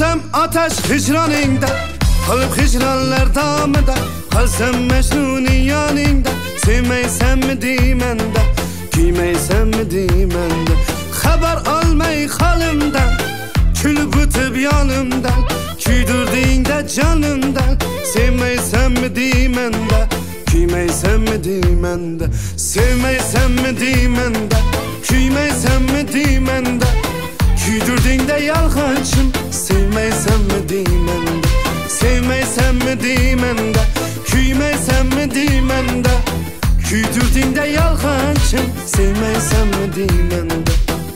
Yansam ateş hicraningda, kalıp hicranlar damida, kalsam Mecnun'un yaningda. Sevmeysen mi diymende, giymeysen mi diymende. Haber almay halimden, külüp ötüp yanımdan. Küydürdüğünde canımdan. Sevmeysen mi diymende, giymeysen mi diymende. Sevmeysen mi diymende, giymeysen mi diymende. Küydürdüğünde yalgancım. Sevmeysen mi diymende, sevmeysen mi diymende. Giymeysen mi diymende. Küydürdüğünde yalgancım. Sevmeysen mi diymende.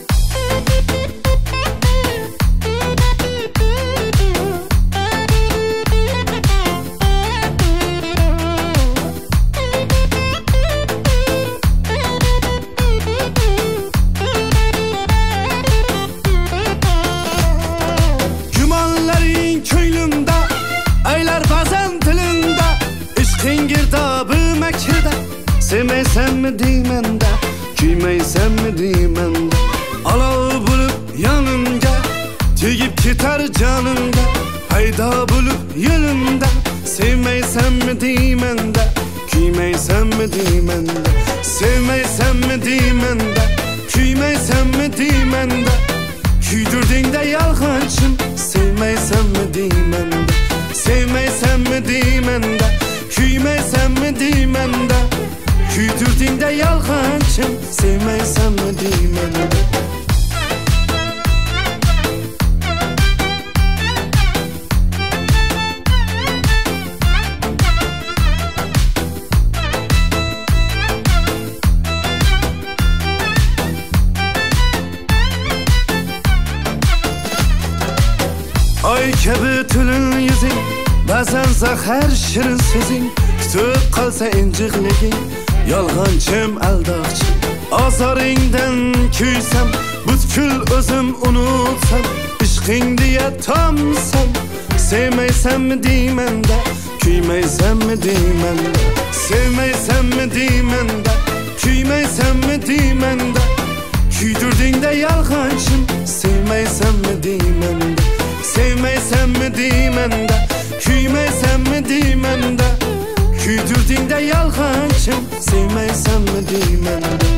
Sevmeysen mi diymende, giymeysen mi diymende. Alağı bulup yanımda, tüyüp gitar canımda. Hayda bulup yolumda. Sevmeysen mi diymende, giymeysen mi diymende. Sevmeysen mi diymende, giymeysen mi diymende. Küydürdüğünde yalgancım. Sevmeysen mi diymende, sevmeysen mi diymende. Giymeysen mi diymende. Küydürdüğünde yalgancım. Sevmeysen mi diymende. Ay kabi tülün yüzün, bazen zahar şirin sözün. Tutup kalsa incikligin, yalgancım aldakçım. Azarından küysem, butkul özüm unutsam. İşkin diye tamsam. Sevmeysen mi diymende, giymeysen mi diymende. Sevmeysen mi diymende, giymeysen mi diymende. Küydürdüğünde yalgancım. Sevmeysen mi diymende, sevmeysen mi diymende. Giymeysen mi diymende. Küydürdüğünde yalgancım. Sevmeysen mi diymende.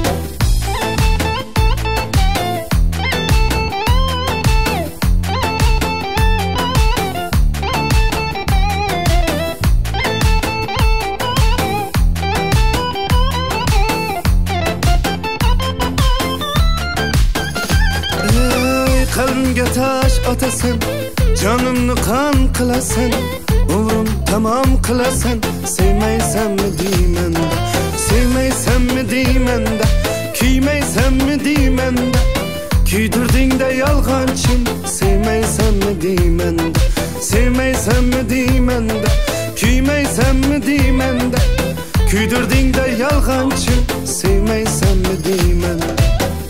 Kalbimge taş atasan, canımni kan kılasan. Umrum tamam kılasan. Sevmeysen mi diymende, sevmeysen mi diymende. Giymeysen mi diymende. Küydürdüğünde yalgancım. Sevmeysen mi diymende, sevmeysen mi diymende. Giymeysen mi diymende. Küydürdüğünde yalgancım. Sevmeysen mi diymende.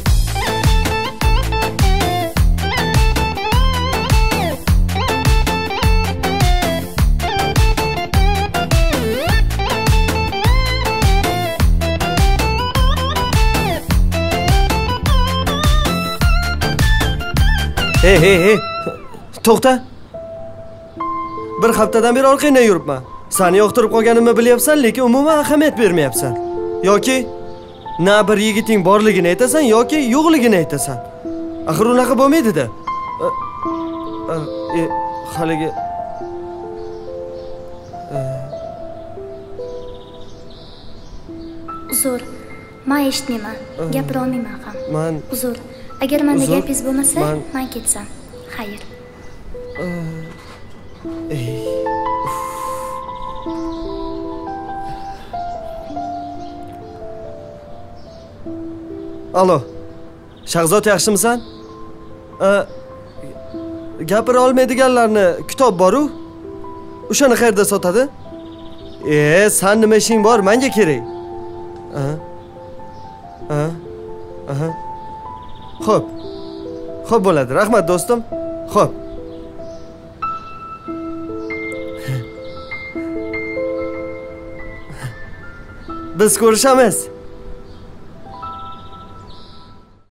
Hey. To'xta. Bir haftadan beri orqangdan yuribman. Seni yoqtirib qolganimni bilyapsan, lekin umuman ahamiyat bermayapsan. Yoki na bir yigiting borligini aytasan yoki yo'qligini aytasan. Axir unaqa bo'lmaydi-da. Haligi uzr, men eshitmayman. Gapira olmayman ham. Uzr. Agar menda gapingiz bo'lmasa, men ketsam. Xayr. Alo. Shahzod, yaxshimisan? Gapira olmaydiganlarni kitob bor-ku. O'shani qayerda sotadi? Sen nima ishing bor? Menga kerak. Xo'p bo'ladi. Rahmat do'stim. Xo'p. Biz ko'rishamiz.